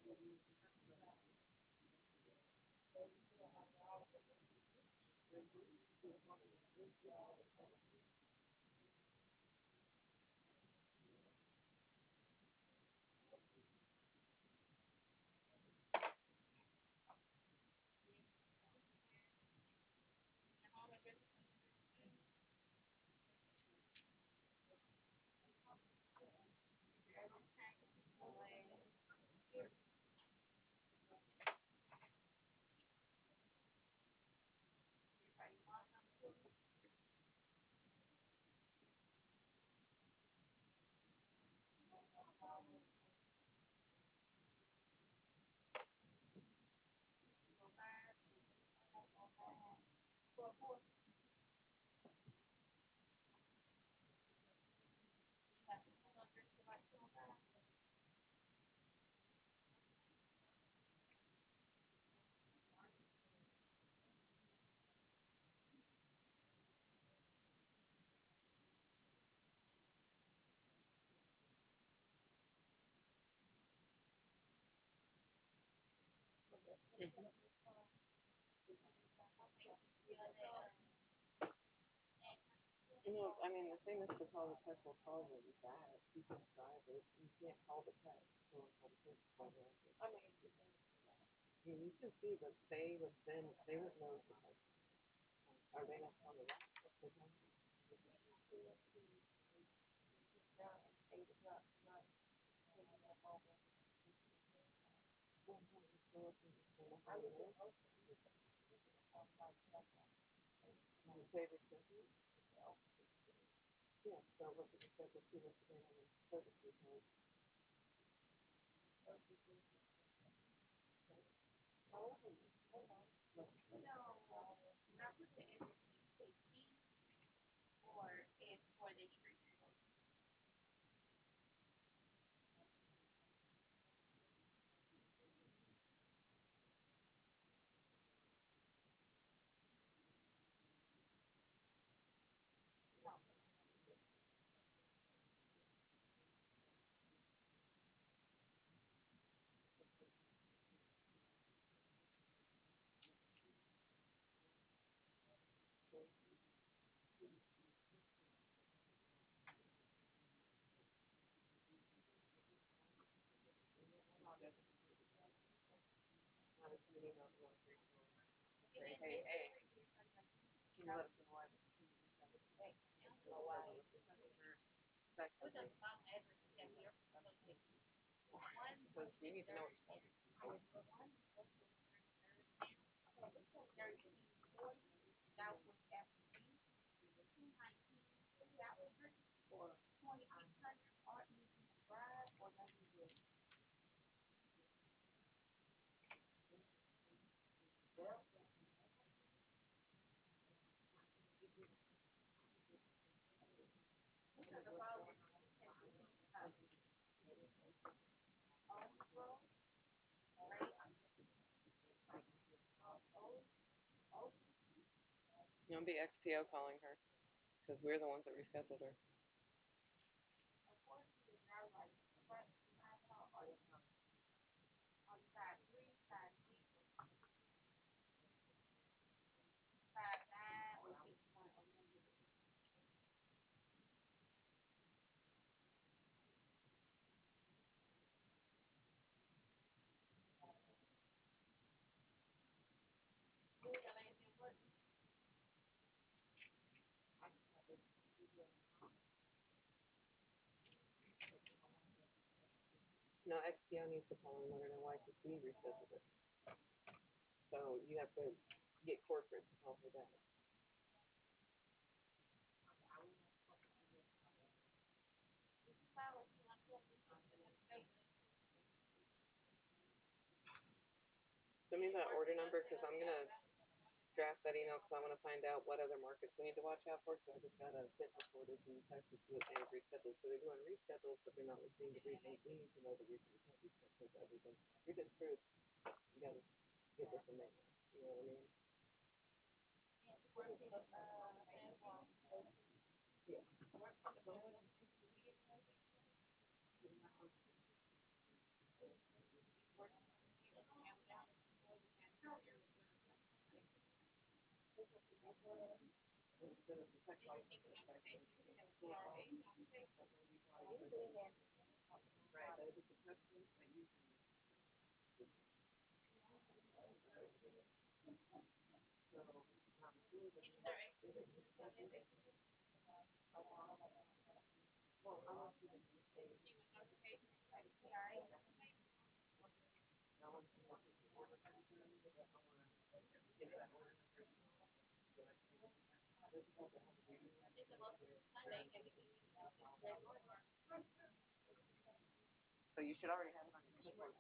No, I mean the thing is to call the pest will call it that. You can drive it. You can't call the pest. I mean, you can see, but they would know the pest. Are they not telling that? You say reschedule? Yeah, so what did you schedule 2 weeks ago on the service report? Not as many emails you want to bring forward. Say, hey, can you let us know why this is being rescheduled? Effectively. Because you need to know what you're talking about. You'll be XPO calling her because we're the ones that rescheduled her. No, XPO needs to call and let her know why we rescheduled it. So you have to get corporate to call her back. Send me that order number because I'm gonna draft that email because I want to find out what other markets we need to watch out for. Because I just got a fitness orders in Texas that they have rescheduled. So they're doing reschedules, but they're not listening to briefings. We need to know the reason we can't reschedule everything. We've been screwed. You gotta get this in there. You know what I mean? Instead of the tech license, it's actually right. But if it's a question, I usually so well, I want you to be safe. I want you to get that order number. So you should already have it on your clipboard.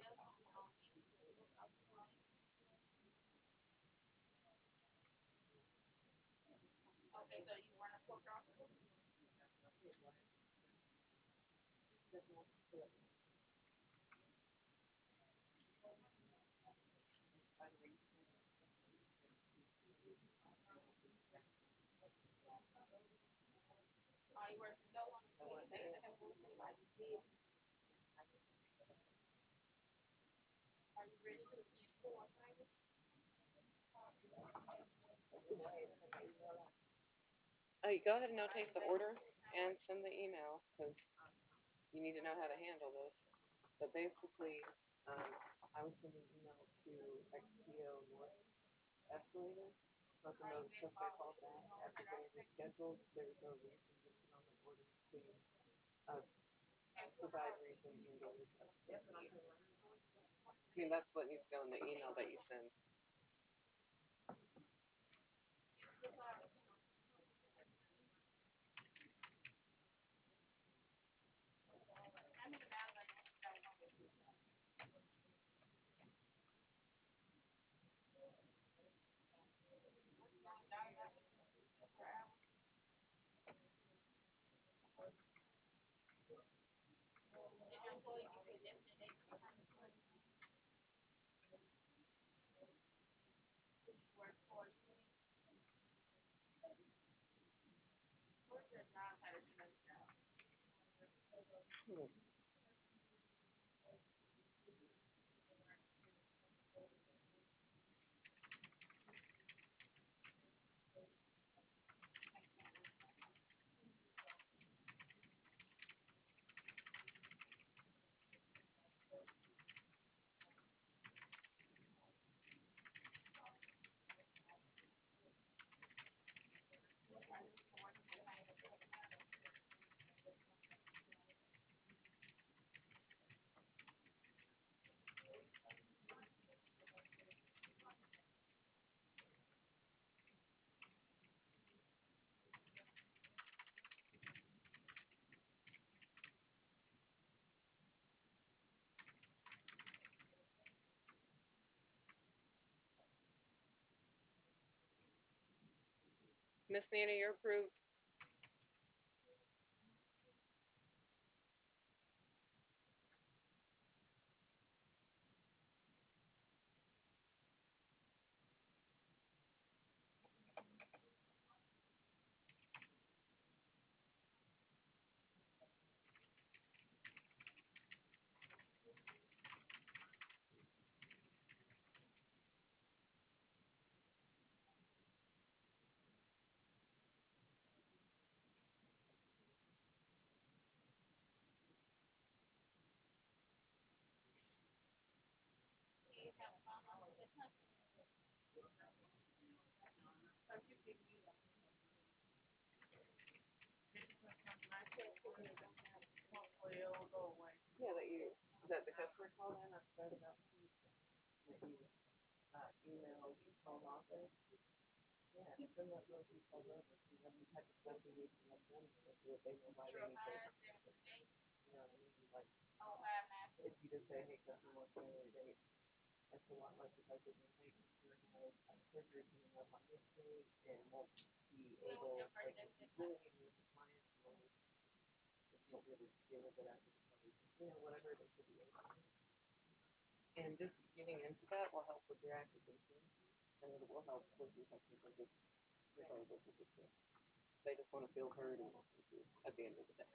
Go ahead and notate the order and send the email because you need to know how to handle this. But basically, um, I was sending an email to XPO North Escalator, let them know the customer called back after getting rescheduled. There was no reason listed on the order to provide reason in the reschedule. I mean, that's what needs to go in the email that you send. Hmm. Miss Nina, you're approved. Yeah, that the customer called in upset about that you emailed home office. Yeah, send that those details over. See what the type of stuff you need from them so that they know why they need to. You know what I mean? Like if you just say, hey, customer wants to know the date, that's a lot less effective than, hey, customer has surgery coming up on this date and won't be able, like, if you really need to meet the client or if you won't be able to deal with it after the party, you know, whatever it is to be able to. And just getting into that will help with your acquisition and it will help with your technical just regardless of the two. They just want to feel heard and listened to at the end of the day.